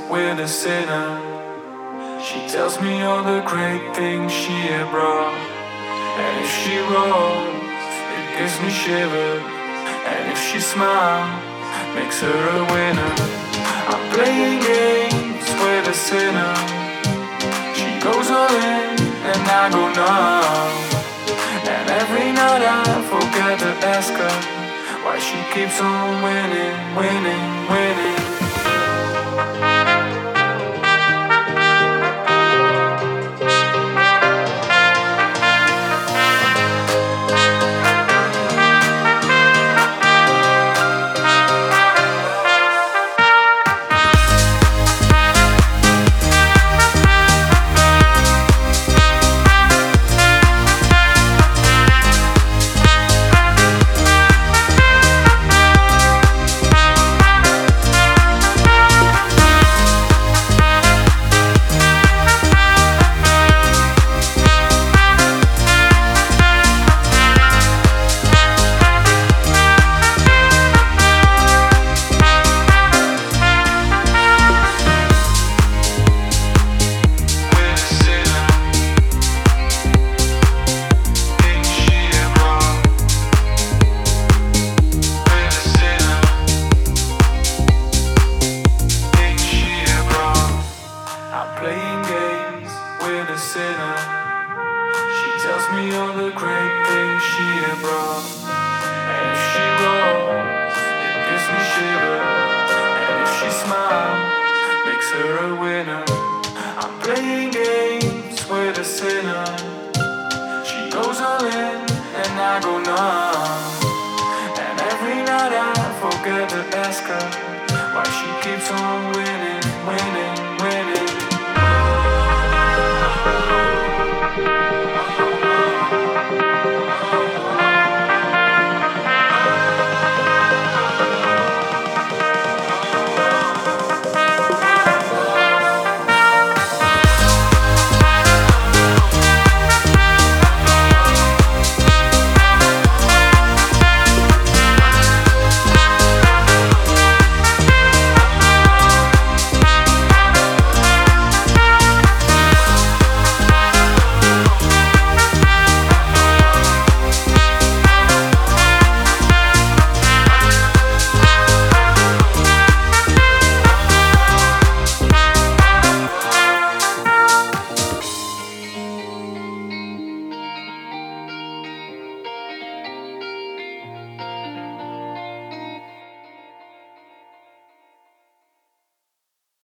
with a sinner. She tells me all the great things she had brought. And if she rolls, it gives me shivers. And if she smiles, makes her a winner. I'm playing games with a sinner. She goes all in and I go numb. And every night I forget to ask her why she keeps on winning, winning, winning. Playing games with a sinner. She tells me all the great things she had brought. And if she rolls, it gives me shivers. And if she smiles, makes her a winner. I'm playing games with a sinner. She goes all in and I go numb. And every night I forget to ask her why she keeps on winning, winning, winning.